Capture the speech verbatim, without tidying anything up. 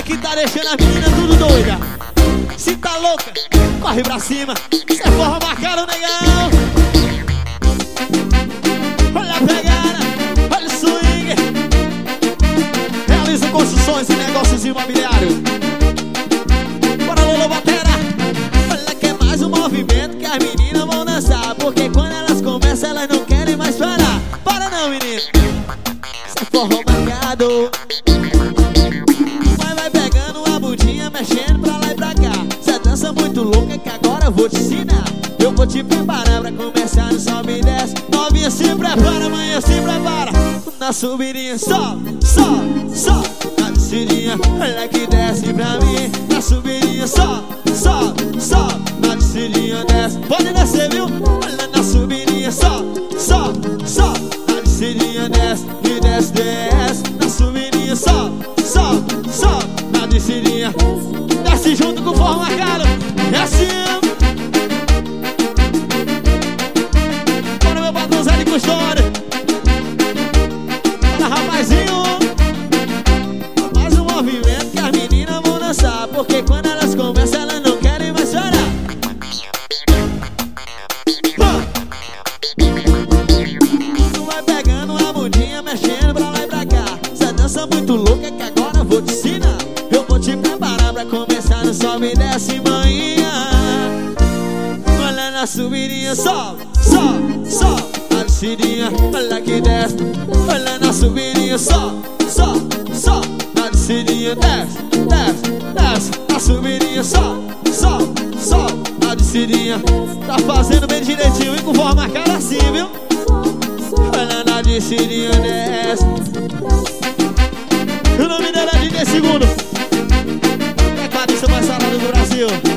que tá deixando as meninas tudo doida. Se tá louca, corre pra cima. Cê forra marcado, negão. Olha a pegada, olha o swing. Realiza construções e negócios imobiliários. Bora, Lolo Batera. Olha que é mais um movimento que as meninas vão dançar, porque quando elas começam elas não querem mais parar. Para não, menino. Cê forró marcado. Vai, vai pegando a bundinha, mexendo pra lá e pra cá. Cê dança muito louca que agora eu vou te ensinar. Eu vou te preparar pra começar no sobe e desce. Novinha se prepara, amanhã se prepara. Na subidinha, sobe, sobe, sobe. Na descidinha, olha que desce pra mim. Na subidinha, sobe, sobe, sobe. Na descidinha, desce. Pode descer, viu? Olha na subidinha, sobe, sobe, sobe. Na descidinha, desce, e desce, desce. Na subidinha, sobe, sobe, sobe. Na descidinha, desce junto com o forró marcado. É assim. Bora, meu patrão Zé de Custódio. Bora, rapazinho. Mais um movimento que as meninas vão dançar, porque quando elas começam elas não querem mais chorar. Tu vai pegando a bundinha, mexendo pra lá e pra cá. Cê dança muito louca que agora eu vou te ensinar. Eu vou te preparar pra começar no sobe e desce, manhã. Olha na subidinha, sobe, sobe, sobe. Na descidinha, olha que desce. Olha na subidinha, sobe, sobe, sobe. Na descidinha, desce, desce, desce. Na subidinha, sobe, sobe, sobe. Na descidinha, tá fazendo bem direitinho e com forma marcada assim, viu? Olha na descidinha, desce. O nome dela é D J Segundo, tecladista mais falado do Brasil.